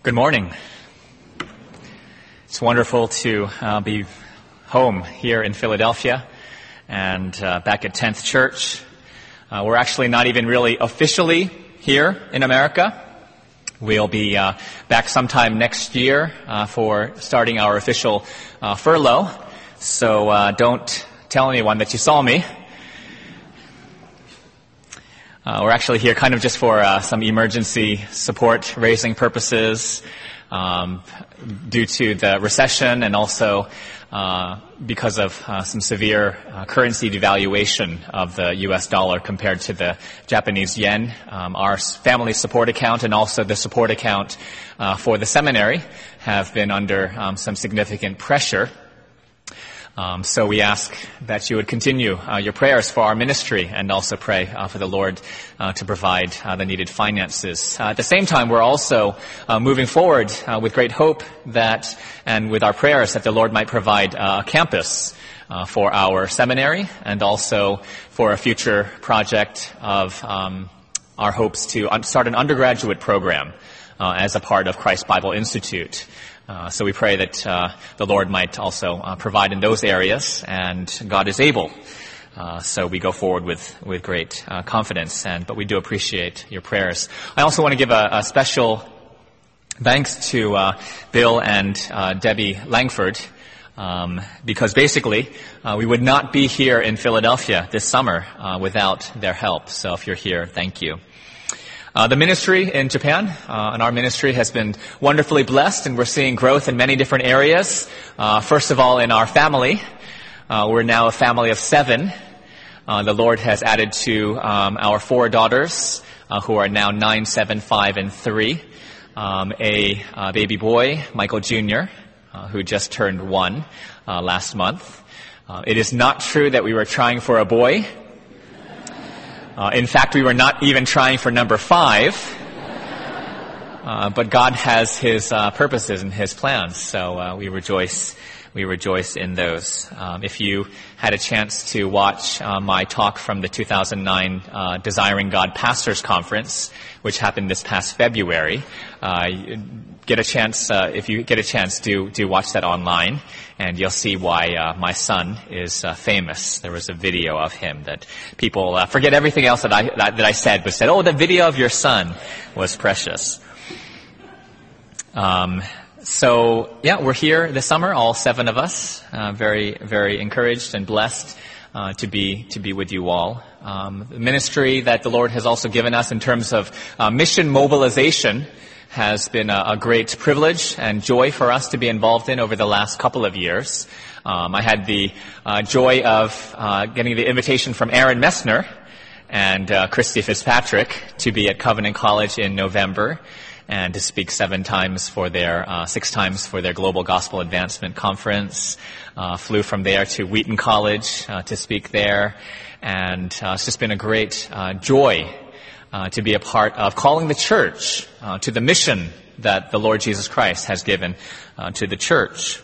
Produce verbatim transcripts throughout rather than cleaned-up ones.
Good morning. It's wonderful to uh, be home here in Philadelphia and uh, back at tenth Church. Uh, we're actually not even really officially here in America. We'll be uh, back sometime next year uh, for starting our official uh, furlough. So uh, don't tell anyone that you saw me. Uh, we're actually here kind of just for uh, some emergency support raising purposes um, due to the recession and also uh, because of uh, some severe uh, currency devaluation of the U S dollar compared to the Japanese yen. Um, our family support account and also the support account uh, for the seminary have been under um, some significant pressure. Um, so we ask that you would continue uh, your prayers for our ministry and also pray uh, for the Lord uh, to provide uh, the needed finances. Uh, at the same time, we're also uh, moving forward uh, with great hope that, and with our prayers, that the Lord might provide uh, a campus uh, for our seminary and also for a future project of um, our hopes to un- start an undergraduate program uh, as a part of Christ Bible Institute. Uh, so we pray that uh, the Lord might also uh, provide in those areas, and God is able. Uh, so we go forward with with great uh, confidence, and but we do appreciate your prayers. I also want to give a, a special thanks to uh, Bill and uh, Debbie Langford, um, because basically uh, we would not be here in Philadelphia this summer uh, without their help. So if you're here, thank you. Uh, the ministry in Japan, uh, and our ministry has been wonderfully blessed, and we're seeing growth in many different areas. Uh, first of all, in our family, uh, we're now a family of seven. Uh, the Lord has added to um, our four daughters, uh, who are now nine, seven, five, and three. Um, a uh, baby boy, Michael Junior, uh, who just turned one uh, last month. Uh, it is not true that we were trying for a boy. Uh, in fact, we were not even trying for number five, uh, but God has His uh, purposes and His plans, so uh, we rejoice. We rejoice in those. Um, if you had a chance to watch uh, my talk from the two thousand nine uh, Desiring God Pastors Conference, which happened this past February, uh, get a chance. Uh, if you get a chance, do do watch that online, and you'll see why uh, my son is uh, famous. There was a video of him that people uh, forget everything else that I that, that I said, but said, "Oh, the video of your son was precious." Um, So, yeah, we're here this summer, all seven of us, uh, very, very encouraged and blessed uh, to be to be with you all. Um, the ministry that the Lord has also given us in terms of uh, mission mobilization has been a, a great privilege and joy for us to be involved in over the last couple of years. Um, I had the uh, joy of uh, getting the invitation from Aaron Messner and uh, Christy Fitzpatrick to be at Covenant College in November, and to speak seven times for their, uh, six times for their Global Gospel Advancement Conference. Uh, flew from there to Wheaton College uh, to speak there, and uh, it's just been a great uh, joy uh, to be a part of calling the church uh, to the mission that the Lord Jesus Christ has given uh, to the church.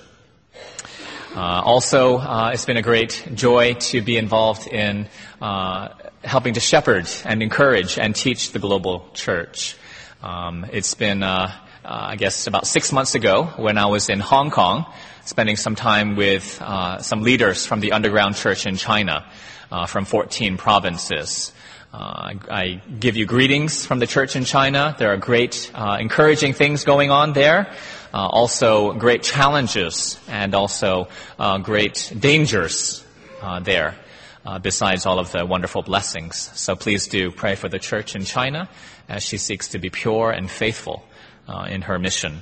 Uh, also, uh, it's been a great joy to be involved in uh, helping to shepherd and encourage and teach the global church. Um, it's been, uh, uh, I guess, about six months ago when I was in Hong Kong, spending some time with uh, some leaders from the underground church in China, uh, from fourteen provinces. Uh, I, I give you greetings from the church in China. There are great, uh, encouraging things going on there. Uh, also, great challenges and also uh, great dangers uh, there. Uh, besides all of the wonderful blessings. So please do pray for the church in China as she seeks to be pure and faithful uh, in her mission.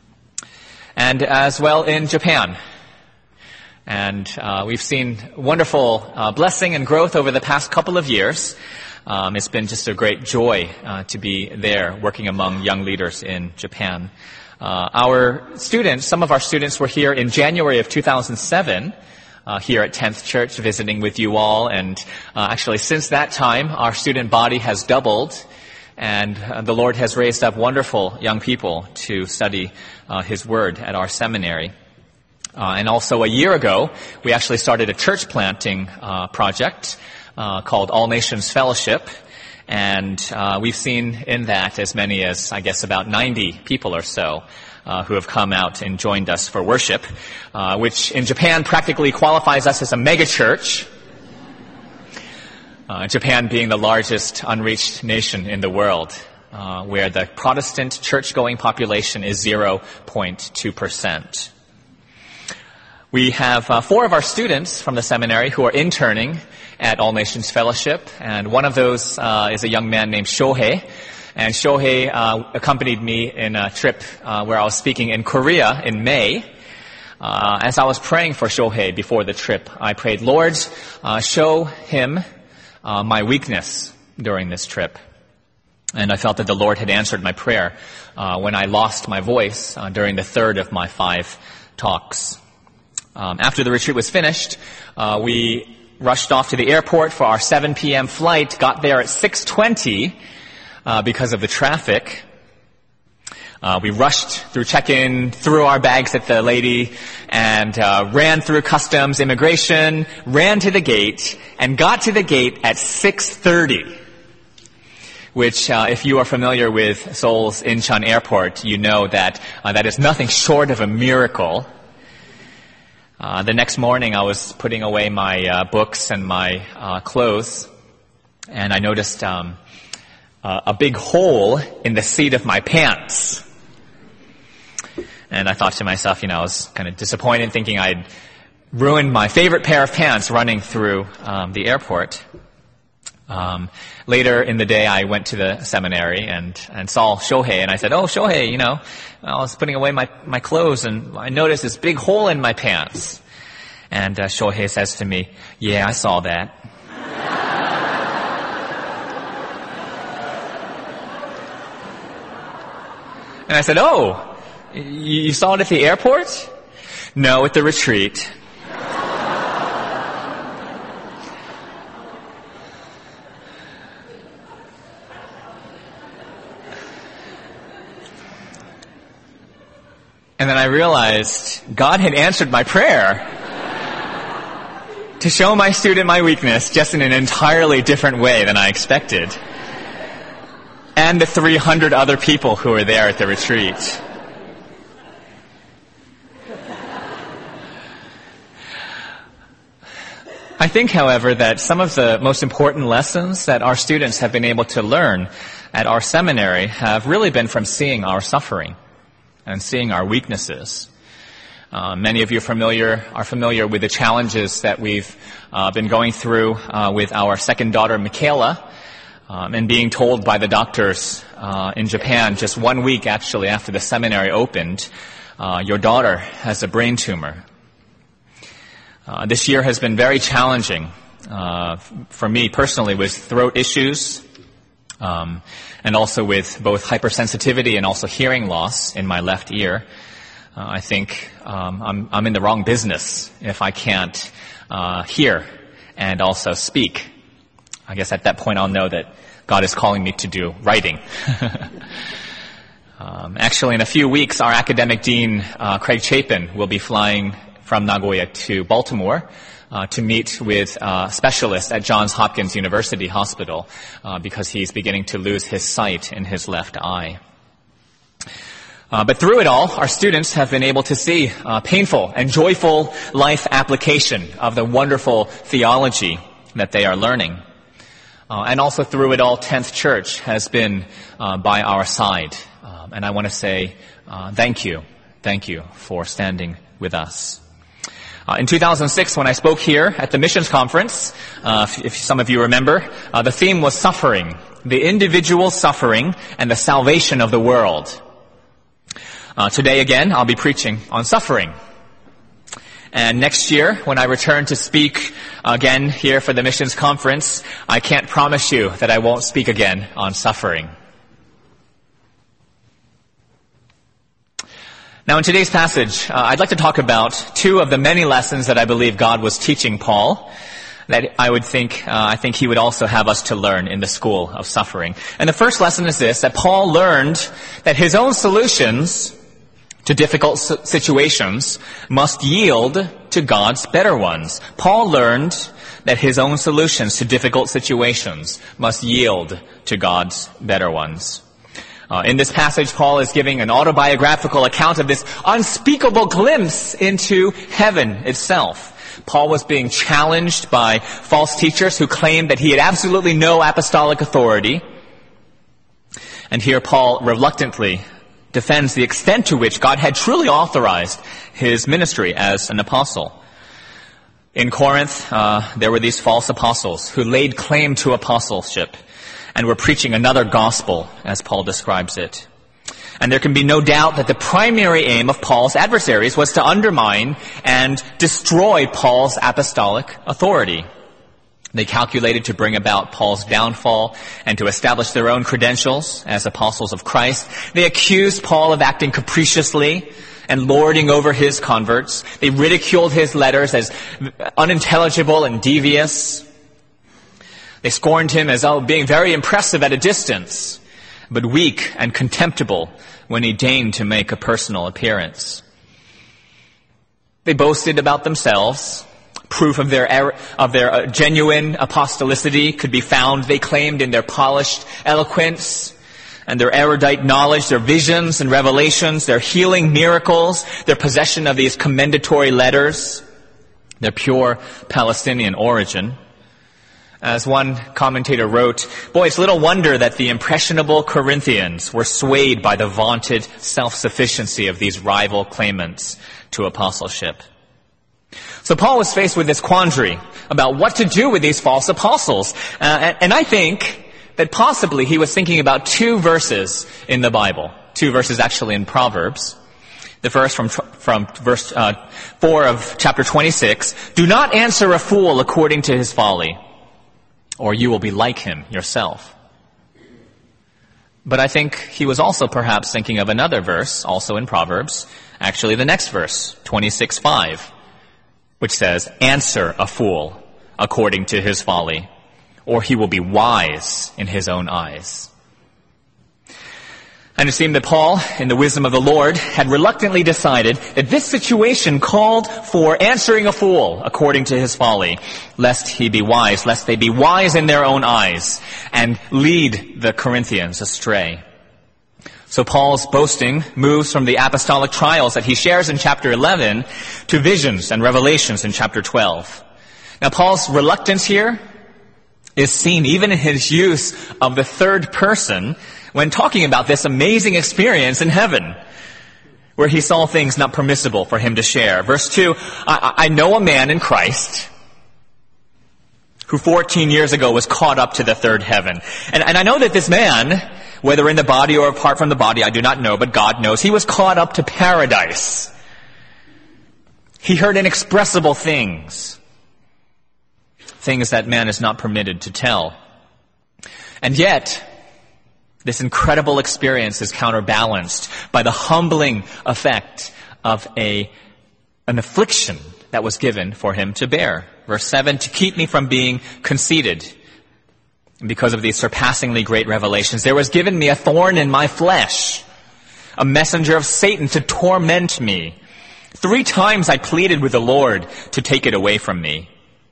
And as well in Japan. And uh, we've seen wonderful uh, blessing and growth over the past couple of years. Um, it's been just a great joy uh, to be there working among young leaders in Japan. Uh, our students, some of our students were here in January of two thousand seven, Uh, here at tenth Church, visiting with you all, and uh, actually since that time, our student body has doubled, and uh, the Lord has raised up wonderful young people to study uh, His Word at our seminary. Uh, and also a year ago, we actually started a church planting uh, project uh, called All Nations Fellowship, And uh, we've seen in that as many as, I guess, about ninety people or so uh, who have come out and joined us for worship, uh, which in Japan practically qualifies us as a mega church. Uh, Japan being the largest unreached nation in the world, uh, where the Protestant church-going population is zero point two percent. We have uh, four of our students from the seminary who are interning at All Nations Fellowship, and one of those uh, is a young man named Shohei. And Shohei uh, accompanied me in a trip uh, where I was speaking in Korea in May. Uh, as I was praying for Shohei before the trip, I prayed, Lord, uh, show him Uh, my weakness during this trip. And I felt that the Lord had answered my prayer uh, when I lost my voice uh, during the third of my five talks. Um, after the retreat was finished, uh, we rushed off to the airport for our seven p.m. flight, got there at six twenty uh, because of the traffic. Uh, we rushed through check-in, threw our bags at the lady, and uh, ran through customs, immigration, ran to the gate, and got to the gate at six thirty, which, uh, if you are familiar with Seoul's Incheon Airport, you know that uh, that is nothing short of a miracle. Uh, the next morning, I was putting away my uh, books and my uh, clothes, and I noticed um, uh, a big hole in the seat of my pants. And I thought to myself, you know, I was kind of disappointed, thinking I'd ruined my favorite pair of pants running through um, the airport. Um, later in the day, I went to the seminary and, and saw Shohei, and I said, oh, Shohei, you know, I was putting away my, my clothes, and I noticed this big hole in my pants. And uh, Shohei says to me, yeah, I saw that. And I said, oh, you saw it at the airport? No, at the retreat. And then I realized God had answered my prayer to show my student my weakness, just in an entirely different way than I expected. And the three hundred other people who were there at the retreat. I think, however, that some of the most important lessons that our students have been able to learn at our seminary have really been from seeing our suffering and seeing our weaknesses. Uh, many of you familiar, are familiar with the challenges that we've uh, been going through uh, with our second daughter, Michaela, um, and being told by the doctors uh, in Japan just one week actually after the seminary opened, uh, your daughter has a brain tumor. Uh, this year has been very challenging uh, for me personally with throat issues um, and also with both hypersensitivity and also hearing loss in my left ear. Uh, I think um, I'm, I'm in the wrong business if I can't uh, hear and also speak. I guess at that point I'll know that God is calling me to do writing. um, actually, in a few weeks, our academic dean, uh, Craig Chapin, will be flying from Nagoya to Baltimore uh, to meet with uh, specialists at Johns Hopkins University Hospital uh, because he's beginning to lose his sight in his left eye. Uh, but through it all, our students have been able to see uh, painful and joyful life application of the wonderful theology that they are learning. Uh, and also through it all, tenth Church has been uh, by our side. Um, and I want to say uh, thank you. Thank you for standing with us. Uh, in two thousand six, when I spoke here at the missions conference, uh, if, if some of you remember, uh, the theme was suffering, the individual suffering and the salvation of the world. Uh, today again, I'll be preaching on suffering. And next year, when I return to speak again here for the missions conference, I can't promise you that I won't speak again on suffering. Now, in today's passage, uh, I'd like to talk about two of the many lessons that I believe God was teaching Paul that I would think, uh, I think he would also have us to learn in the school of suffering. And the first lesson is this, that Paul learned that his own solutions to difficult situations must yield to God's better ones. Paul learned that his own solutions to difficult situations must yield to God's better ones. Uh, in this passage, Paul is giving an autobiographical account of this unspeakable glimpse into heaven itself. Paul was being challenged by false teachers who claimed that he had absolutely no apostolic authority. And here Paul reluctantly defends the extent to which God had truly authorized his ministry as an apostle. In Corinth, uh, there were these false apostles who laid claim to apostleship and were preaching another gospel, as Paul describes it. And there can be no doubt that the primary aim of Paul's adversaries was to undermine and destroy Paul's apostolic authority. They calculated to bring about Paul's downfall and to establish their own credentials as apostles of Christ. They accused Paul of acting capriciously and lording over his converts. They ridiculed his letters as unintelligible and devious. They scorned him as oh, being very impressive at a distance, but weak and contemptible when he deigned to make a personal appearance. They boasted about themselves. Proof of their er- of their uh, genuine apostolicity could be found, they claimed, in their polished eloquence and their erudite knowledge, their visions and revelations, their healing miracles, their possession of these commendatory letters, their pure Palestinian origin. As one commentator wrote, boy, it's little wonder that the impressionable Corinthians were swayed by the vaunted self-sufficiency of these rival claimants to apostleship. So Paul was faced with this quandary about what to do with these false apostles. Uh, and, and I think that possibly he was thinking about two verses in the Bible. Two verses actually in Proverbs. The first from, from verse uh, four of chapter twenty-six. Do not answer a fool according to his folly, or you will be like him yourself. But I think he was also perhaps thinking of another verse, also in Proverbs, actually the next verse, twenty-six five. Which says, answer a fool according to his folly, or he will be wise in his own eyes. And it seemed that Paul, in the wisdom of the Lord, had reluctantly decided that this situation called for answering a fool according to his folly, lest he be wise, lest they be wise in their own eyes, and lead the Corinthians astray. So Paul's boasting moves from the apostolic trials that he shares in chapter eleven to visions and revelations in chapter twelve. Now Paul's reluctance here is seen even in his use of the third person when talking about this amazing experience in heaven, where he saw things not permissible for him to share. Verse two, I, I know a man in Christ who fourteen years ago was caught up to the third heaven. And, and I know that this man, whether in the body or apart from the body, I do not know, but God knows, he was caught up to paradise. He heard inexpressible things, things that man is not permitted to tell. And yet, this incredible experience is counterbalanced by the humbling effect of a an affliction that was given for him to bear. Verse seven, to keep me from being conceited. And because of these surpassingly great revelations, there was given me a thorn in my flesh, a messenger of Satan to torment me. Three times I pleaded with the Lord to take it away from me.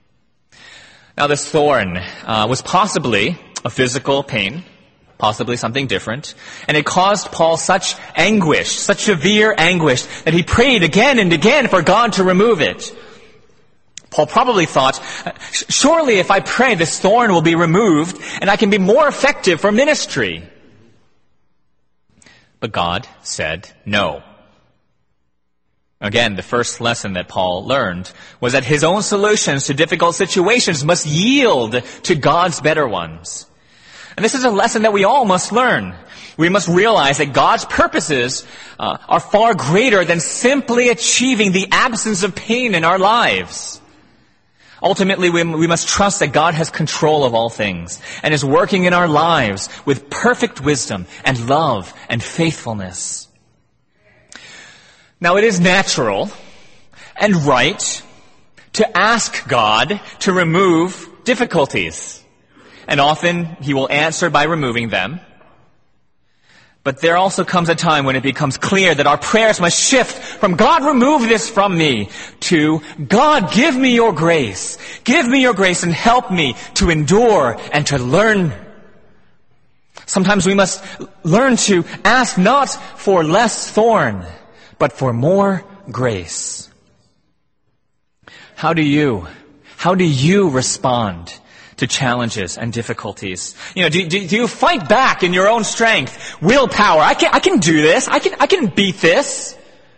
Now this thorn uh, was possibly a physical pain, possibly something different, and it caused Paul such anguish, such severe anguish, that he prayed again and again for God to remove it. Paul probably thought, surely if I pray, this thorn will be removed and I can be more effective for ministry. But God said no. Again, the first lesson that Paul learned was that his own solutions to difficult situations must yield to God's better ones. And this is a lesson that we all must learn. We must realize that God's purposes uh, are far greater than simply achieving the absence of pain in our lives. Ultimately, we, we must trust that God has control of all things and is working in our lives with perfect wisdom and love and faithfulness. Now, it is natural and right to ask God to remove difficulties. And often, He will answer by removing them. But there also comes a time when it becomes clear that our prayers must shift from God, remove this from me, to God, give me your grace. Give me your grace and help me to endure and to learn. Sometimes we must learn to ask not for less thorn, but for more grace. How do you, how do you respond to challenges and difficulties? You know, do, do, do you fight back in your own strength? Willpower. I can, I can do this. I can, I can beat this.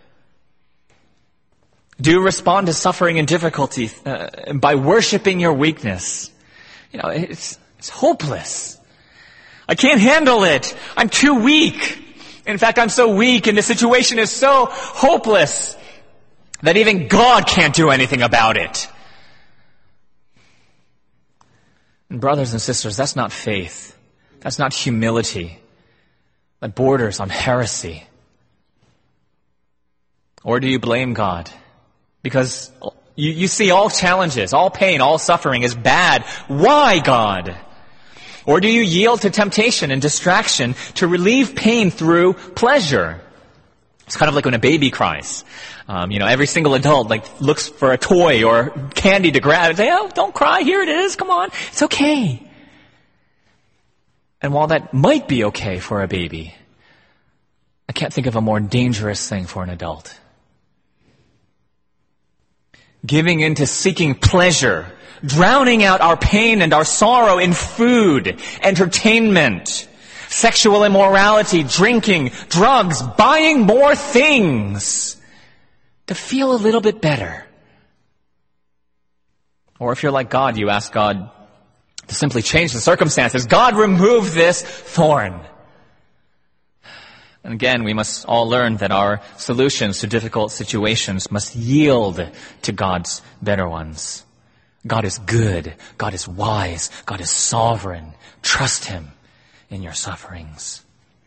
Do you respond to suffering and difficulty uh, by worshiping your weakness? You know, it's, it's hopeless. I can't handle it. I'm too weak. In fact, I'm so weak and the situation is so hopeless that even God can't do anything about it. And brothers and sisters, that's not faith. That's not humility. That borders on heresy. Or do you blame God? Because you, you see all challenges, all pain, all suffering is bad. Why, God? Or do you yield to temptation and distraction to relieve pain through pleasure? It's kind of like when a baby cries. Um, you know, every single adult like looks for a toy or candy to grab and say, "Oh, don't cry. Here it is. Come on. It's okay." And while that might be okay for a baby, I can't think of a more dangerous thing for an adult. Giving in to seeking pleasure, drowning out our pain and our sorrow in food, entertainment, sexual immorality, drinking, drugs, buying more things to feel a little bit better. Or if you're like God, you ask God to simply change the circumstances. God, remove this thorn. And again, we must all learn that our solutions to difficult situations must yield to God's better ones. God is good. God is wise. God is sovereign. Trust Him in your sufferings.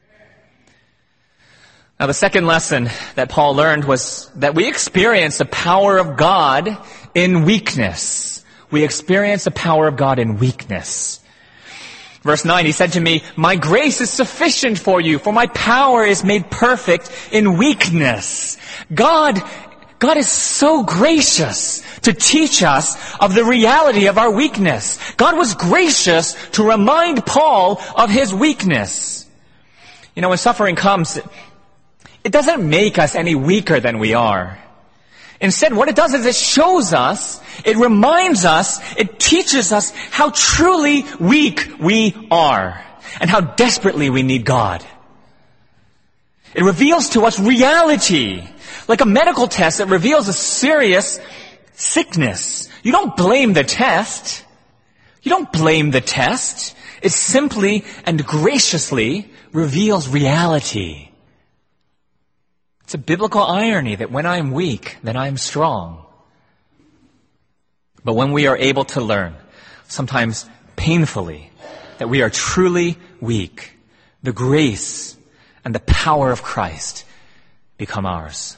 Now, the second lesson that Paul learned was that we experience the power of God in weakness. We experience the power of God in weakness. Verse nine, he said to me, "My grace is sufficient for you, for my power is made perfect in weakness." God, God is so gracious to teach us of the reality of our weakness. God was gracious to remind Paul of his weakness. You know, when suffering comes, it doesn't make us any weaker than we are. Instead, what it does is it shows us, it reminds us, it teaches us how truly weak we are and how desperately we need God. It reveals to us reality. Like a medical test that reveals a serious sickness. You don't blame the test. You don't blame the test. It simply and graciously reveals reality. It's a biblical irony that when I am weak, then I am strong. But when we are able to learn, sometimes painfully, that we are truly weak, the grace and the power of Christ become ours.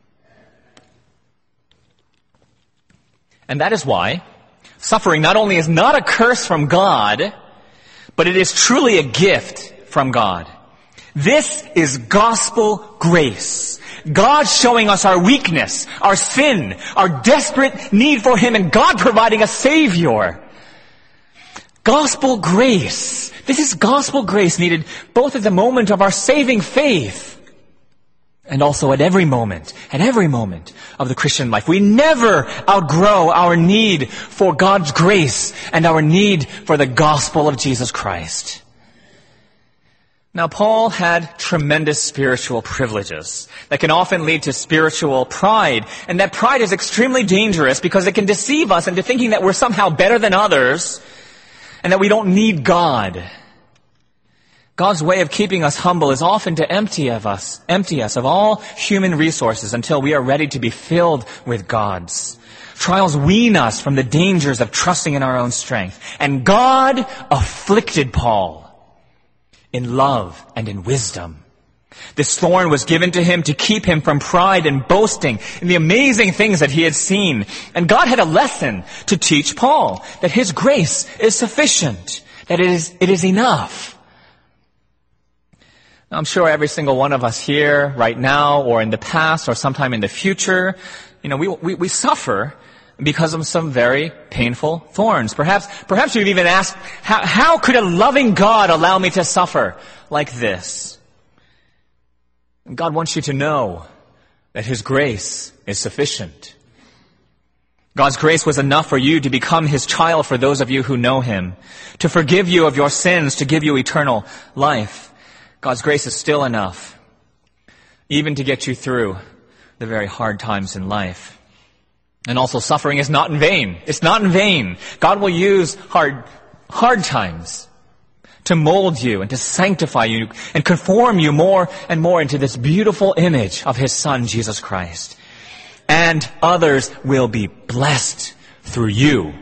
And that is why suffering not only is not a curse from God, but it is truly a gift from God. This is gospel grace. God showing us our weakness, our sin, our desperate need for Him, and God providing a Savior. Gospel grace. This is gospel grace needed both at the moment of our saving faith and also at every moment, at every moment of the Christian life. We never outgrow our need for God's grace and our need for the gospel of Jesus Christ. Now, Paul had tremendous spiritual privileges that can often lead to spiritual pride. And that pride is extremely dangerous because it can deceive us into thinking that we're somehow better than others and that we don't need God. God's way of keeping us humble is often to empty of us, empty us of all human resources until we are ready to be filled with God's. Trials wean us from the dangers of trusting in our own strength. And God afflicted Paul in love and in wisdom. This thorn was given to him to keep him from pride and boasting in the amazing things that he had seen. And God had a lesson to teach Paul, that His grace is sufficient, that it is, it is enough. I'm sure every single one of us here right now or in the past or sometime in the future, you know, we, we, we suffer because of some very painful thorns. Perhaps, perhaps you've even asked, how, how could a loving God allow me to suffer like this? God wants you to know that His grace is sufficient. God's grace was enough for you to become His child for those of you who know Him, to forgive you of your sins, to give you eternal life. God's grace is still enough, even to get you through the very hard times in life. And also, suffering is not in vain. It's not in vain. God will use hard, hard times to mold you and to sanctify you and conform you more and more into this beautiful image of His Son, Jesus Christ. And others will be blessed through you.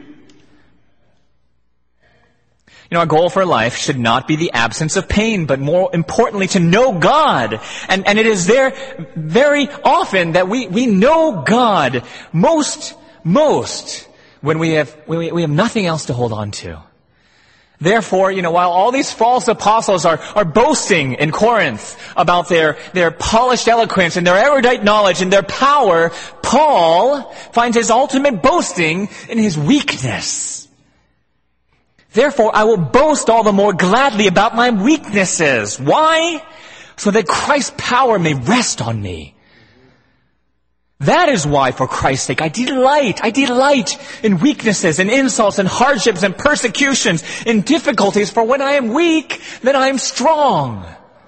You know, our goal for life should not be the absence of pain, but more importantly, to know God. And, and it is there very often that we, we know God most, most when we have, we, we have nothing else to hold on to. Therefore, you know, while all these false apostles are, are boasting in Corinth about their, their polished eloquence and their erudite knowledge and their power, Paul finds his ultimate boasting in his weakness. Therefore, I will boast all the more gladly about my weaknesses. Why? So that Christ's power may rest on me. That is why, for Christ's sake, I delight, I delight in weaknesses, in insults, in hardships, in persecutions, in difficulties. For when I am weak, then I am strong.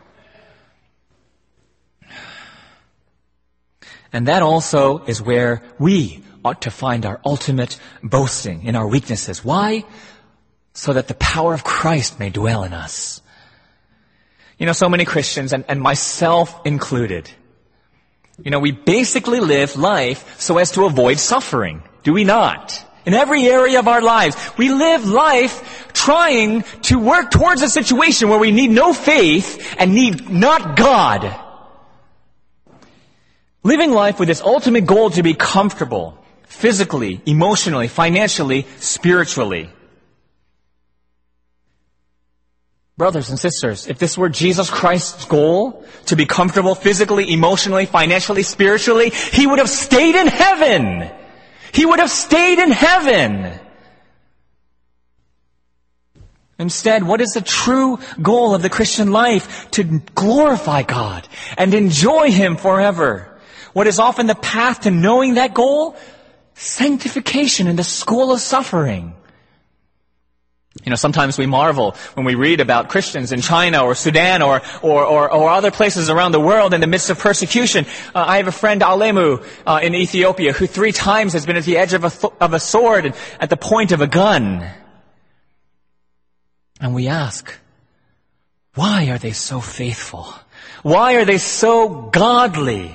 And that also is where we ought to find our ultimate boasting, in our weaknesses. Why? So that the power of Christ may dwell in us. You know, so many Christians, and, and myself included, you know, we basically live life so as to avoid suffering. Do we not? In every area of our lives, we live life trying to work towards a situation where we need no faith and need not God. Living life with this ultimate goal to be comfortable, physically, emotionally, financially, spiritually. Brothers and sisters, if this were Jesus Christ's goal, to be comfortable physically, emotionally, financially, spiritually, He would have stayed in heaven. He would have stayed in heaven. Instead, what is the true goal of the Christian life? To glorify God and enjoy Him forever. What is often the path to knowing that goal? Sanctification in the school of suffering. You know, sometimes we marvel when we read about Christians in China or Sudan or or, or, or other places around the world in the midst of persecution. Uh, I have a friend, Alemu, uh, in Ethiopia, who three times has been at the edge of a, th- of a sword and at the point of a gun. And we ask, why are they so faithful? Why are they so godly?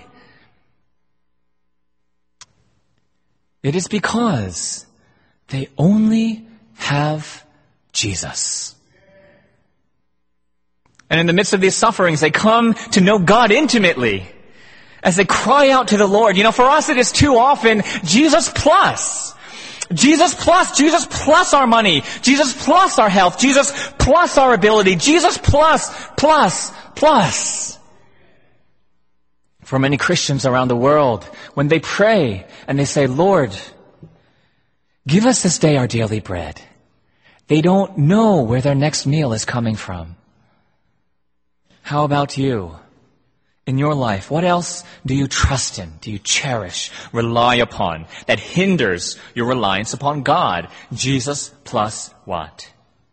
It is because they only have Jesus. And in the midst of these sufferings, they come to know God intimately as they cry out to the Lord. You know, for us it is too often Jesus plus. Jesus plus, Jesus plus our money, Jesus plus our health, Jesus plus our ability, Jesus plus, plus, plus. For many Christians around the world, when they pray and they say, Lord, give us this day our daily bread, they don't know where their next meal is coming from. How about you? In your life, what else do you trust in, do you cherish, rely upon, that hinders your reliance upon God? Jesus plus what?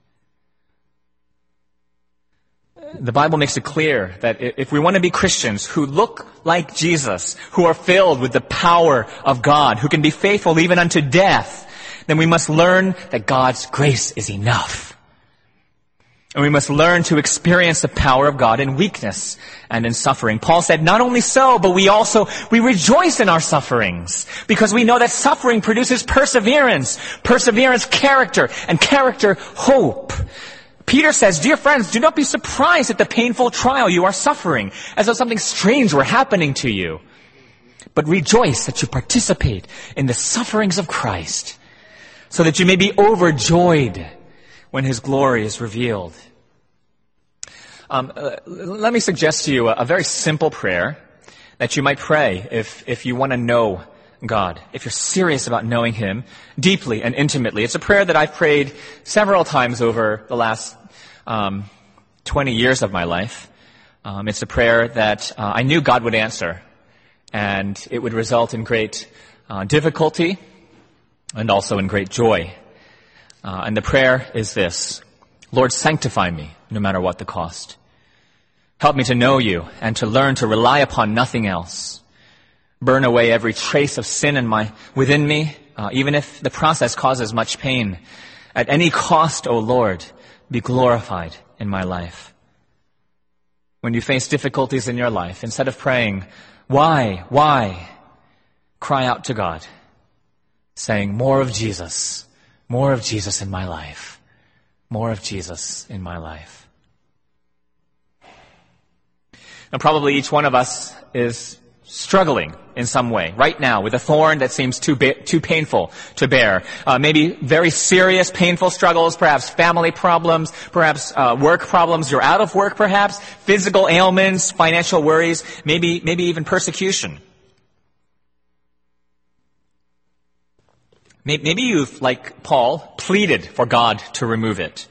The Bible makes it clear that if we want to be Christians who look like Jesus, who are filled with the power of God, who can be faithful even unto death, then we must learn that God's grace is enough. And we must learn to experience the power of God in weakness and in suffering. Paul said, not only so, but we also, we rejoice in our sufferings because we know that suffering produces perseverance, perseverance, character, and character, hope. Peter says, dear friends, do not be surprised at the painful trial you are suffering, as though something strange were happening to you. But rejoice that you participate in the sufferings of Christ, so that you may be overjoyed when His glory is revealed. Um, uh, let me suggest to you a, a very simple prayer that you might pray if, if you want to know God, if you're serious about knowing Him deeply and intimately. It's a prayer that I've prayed several times over the last um, twenty years of my life. Um, it's a prayer that uh, I knew God would answer, and it would result in great uh, difficulty and also in great joy. Uh, and the prayer is this: Lord, sanctify me no matter what the cost. Help me to know you and to learn to rely upon nothing else. Burn away every trace of sin in my within me, uh, even if the process causes much pain. At any cost, O Lord, be glorified in my life. When you face difficulties in your life, instead of praying, why, why, cry out to God, saying, more of Jesus, more of Jesus in my life, more of Jesus in my life. Now, probably each one of us is struggling in some way right now with a thorn that seems too ba- too painful to bear. Uh, maybe very serious, painful struggles, perhaps family problems, perhaps uh, work problems. You're out of work, perhaps physical ailments, financial worries, maybe maybe even persecution. Maybe you've, like Paul, pleaded for God to remove it.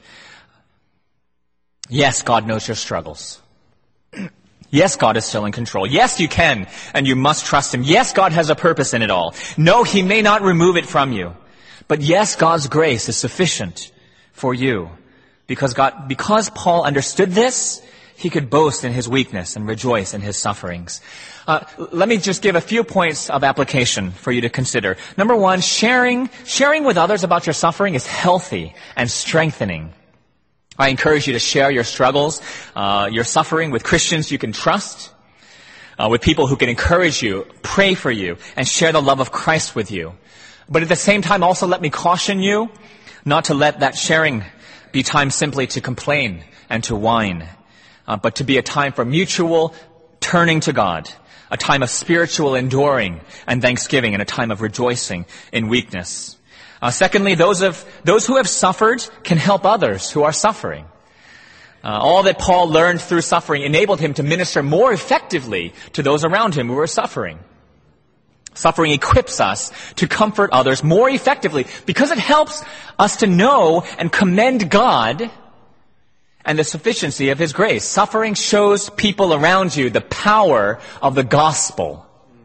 Yes, God knows your struggles. Yes, God is still in control. Yes, you can, and you must trust Him. Yes, God has a purpose in it all. No, He may not remove it from you. But yes, God's grace is sufficient for you. Because God, because Paul understood this, he could boast in his weakness and rejoice in his sufferings. Uh, let me just give a few points of application for you to consider. Number one, sharing, sharing with others about your suffering is healthy and strengthening. I encourage you to share your struggles, uh, your suffering with Christians you can trust, uh, with people who can encourage you, pray for you, and share the love of Christ with you. But at the same time, also let me caution you not to let that sharing be time simply to complain and to whine, uh, but to be a time for mutual turning to God, a time of spiritual enduring and thanksgiving, and a time of rejoicing in weakness. Uh, secondly, those of those who have suffered can help others who are suffering. Uh, all that Paul learned through suffering enabled him to minister more effectively to those around him who were suffering. Suffering equips us to comfort others more effectively because it helps us to know and commend God and the sufficiency of His grace. Suffering shows people around you the power of the gospel.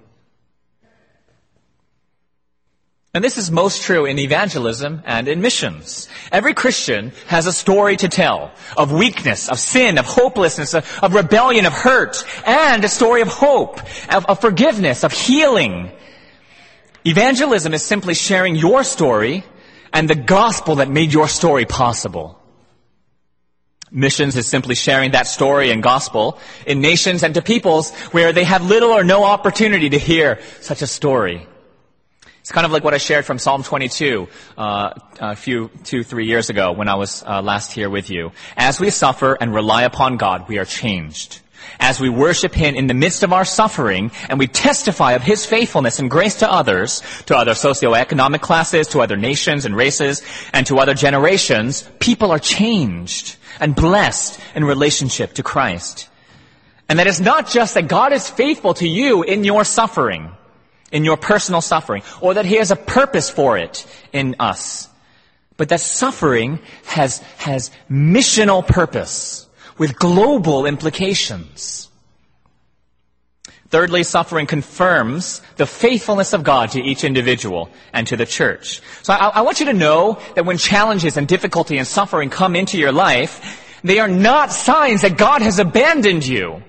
And this is most true in evangelism and in missions. Every Christian has a story to tell of weakness, of sin, of hopelessness, of, of rebellion, of hurt, and a story of hope, of, of forgiveness, of healing. Evangelism is simply sharing your story and the gospel that made your story possible. Missions is simply sharing that story and gospel in nations and to peoples where they have little or no opportunity to hear such a story. It's kind of like what I shared from Psalm twenty-two uh, a few, two, three years ago when I was uh, last here with you. As we suffer and rely upon God, we are changed. As we worship Him in the midst of our suffering and we testify of His faithfulness and grace to others, to other socioeconomic classes, to other nations and races, and to other generations, people are changed and blessed in relationship to Christ. And that it's not just that God is faithful to you in your suffering, in your personal suffering, or that He has a purpose for it in us, but that suffering has, has missional purpose with global implications. Thirdly, suffering confirms the faithfulness of God to each individual and to the church. So I, I want you to know that when challenges and difficulty and suffering come into your life, they are not signs that God has abandoned you.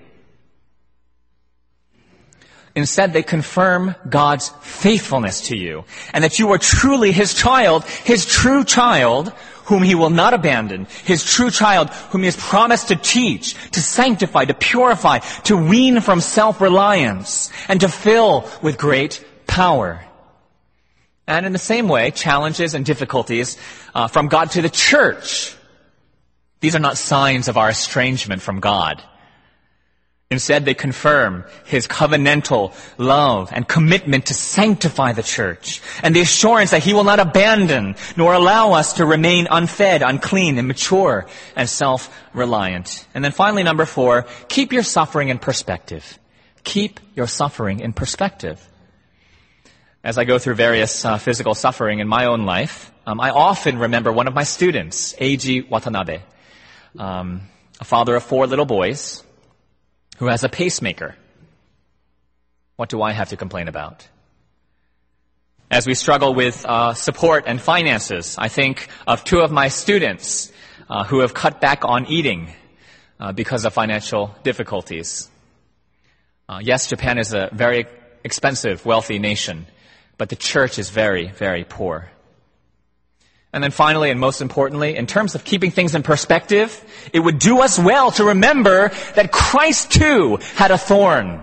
Instead, they confirm God's faithfulness to you, and that you are truly His child, His true child, whom He will not abandon, His true child, whom He has promised to teach, to sanctify, to purify, to wean from self-reliance, and to fill with great power. And in the same way, challenges and difficulties uh, from God to the church, these are not signs of our estrangement from God. Instead, they confirm his covenantal love and commitment to sanctify the church, and the assurance that he will not abandon nor allow us to remain unfed, unclean, immature, and self-reliant. And then finally, number four, keep your suffering in perspective. Keep your suffering in perspective. As I go through various uh, physical suffering in my own life, um, I often remember one of my students, Eiji Watanabe, um, a father of four little boys, who has a pacemaker. What do I have to complain about? As we struggle with uh, support and finances, I think of two of my students uh, who have cut back on eating uh, because of financial difficulties. Uh, yes, Japan is a very expensive, wealthy nation, but the church is very, very poor. And then finally, and most importantly, in terms of keeping things in perspective, it would do us well to remember that Christ too had a thorn.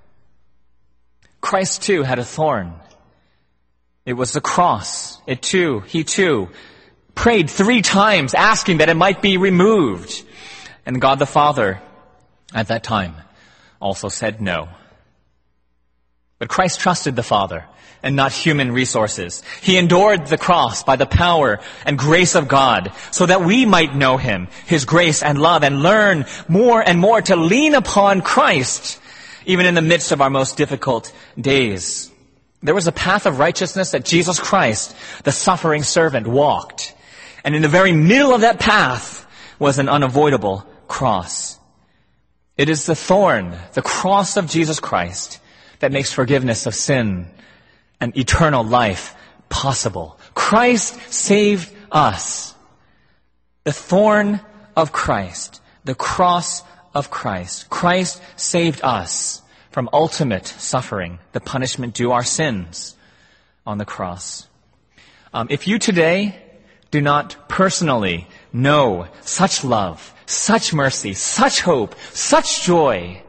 Christ too had a thorn. It was the cross. It too, he too, prayed three times asking that it might be removed. And God the Father, at that time, also said no. But Christ trusted the Father and not human resources. He endured the cross by the power and grace of God so that we might know him, his grace and love, and learn more and more to lean upon Christ, even in the midst of our most difficult days. There was a path of righteousness that Jesus Christ, the suffering servant, walked. And in the very middle of that path was an unavoidable cross. It is the thorn, the cross of Jesus Christ, that makes forgiveness of sin and eternal life possible. Christ saved us. The thorn of Christ, the cross of Christ. Christ saved us from ultimate suffering, the punishment due our sins on the cross. Um, if you today do not personally know such love, such mercy, such hope, such joy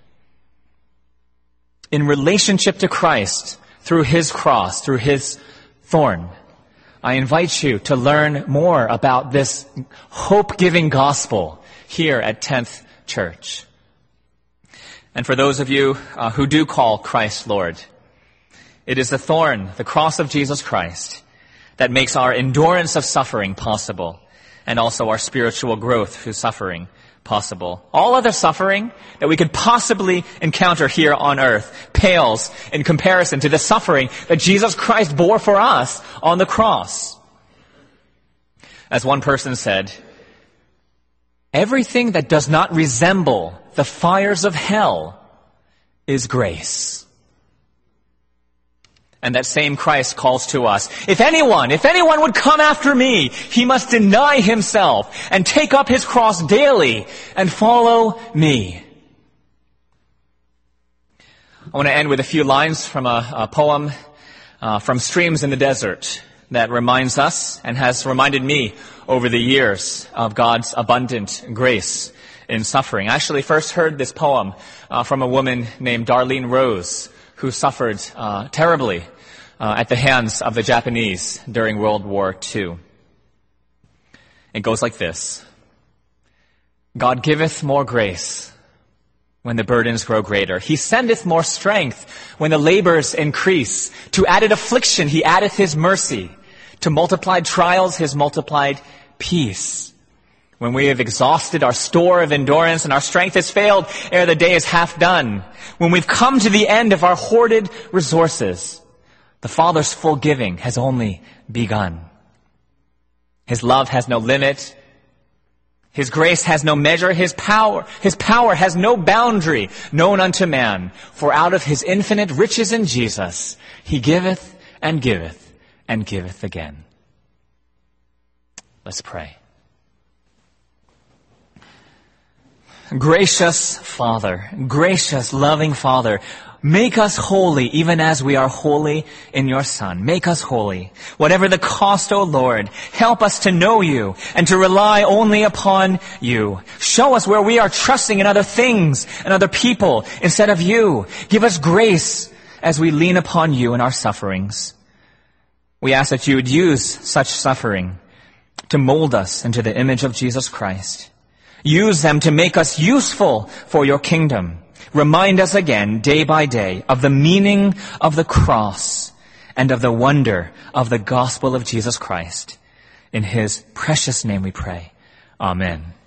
in relationship to Christ, through his cross, through his thorn, I invite you to learn more about this hope-giving gospel here at tenth Church. And for those of you uh, who do call Christ Lord, it is the thorn, the cross of Jesus Christ, that makes our endurance of suffering possible, and also our spiritual growth through suffering possible. All other suffering that we could possibly encounter here on earth pales in comparison to the suffering that Jesus Christ bore for us on the cross. As one person said, everything that does not resemble the fires of hell is grace. And that same Christ calls to us, if anyone, if anyone would come after me, he must deny himself and take up his cross daily and follow me. I want to end with a few lines from a, a poem uh, from Streams in the Desert that reminds us and has reminded me over the years of God's abundant grace in suffering. I actually first heard this poem uh, from a woman named Darlene Rose, who suffered uh, terribly uh, at the hands of the Japanese during World War Two. It goes like this. God giveth more grace when the burdens grow greater. He sendeth more strength when the labors increase. To added affliction he addeth his mercy. To multiplied trials his multiplied peace. When we have exhausted our store of endurance and our strength has failed ere the day is half done. When we've come to the end of our hoarded resources, the Father's full giving has only begun. His love has no limit. His grace has no measure. His power, his power has no boundary known unto man. For out of his infinite riches in Jesus, he giveth and giveth and giveth again. Let's pray. Gracious Father, gracious, loving Father, make us holy even as we are holy in your Son. Make us holy. Whatever the cost, O Lord, help us to know you and to rely only upon you. Show us where we are trusting in other things and other people instead of you. Give us grace as we lean upon you in our sufferings. We ask that you would use such suffering to mold us into the image of Jesus Christ. Use them to make us useful for your kingdom. remind us again, day by day, of the meaning of the cross and of the wonder of the gospel of Jesus Christ. In his precious name we pray. Amen.